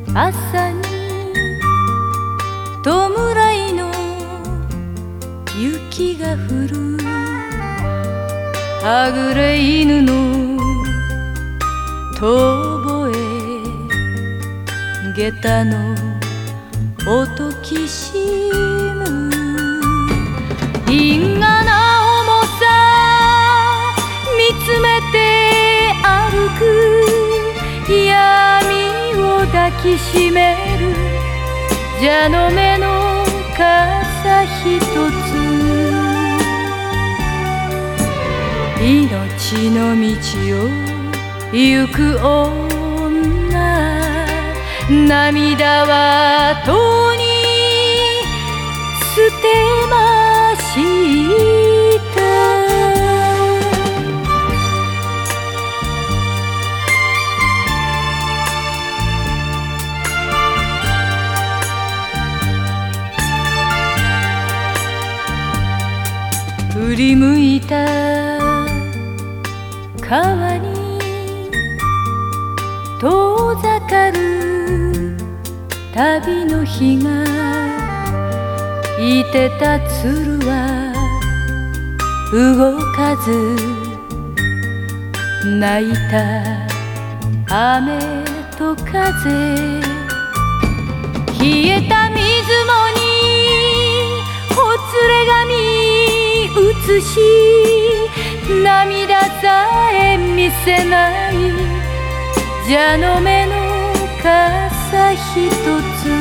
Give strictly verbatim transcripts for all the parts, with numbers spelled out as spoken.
朝に弔いの雪が降る、はぐれ犬の遠吠え、下駄の音きしむ、因果な重さ見つめて歩く、闇を抱きしめる蛇の目の傘ひとつ、命の道を行く女、涙はとに捨てました。振り向いた川に遠ざかる旅の日が、いてた鶴は動かず、泣いた雨と風、冷えた水面にほつれ髪映し、涙さえ見せない蛇の目の傘ひとつ、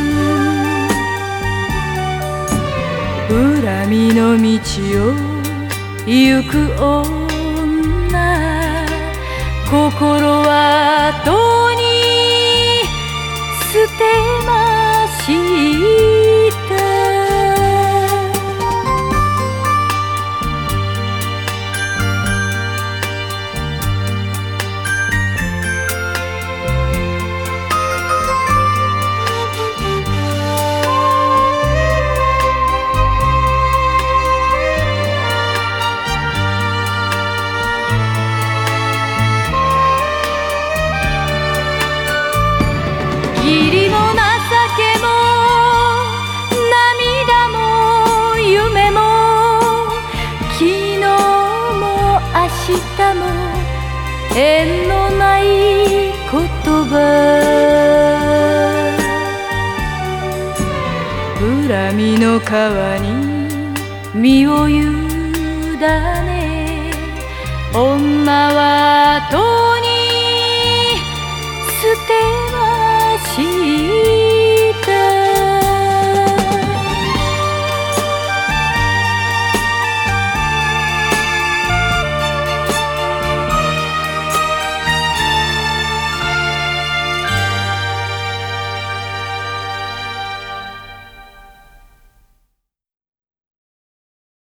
恨みの道を行く女、心はとに捨てました。義理も情けも涙も夢も、昨日も明日も縁のない言葉、恨みの川に身を委ね、女はとに捨てました。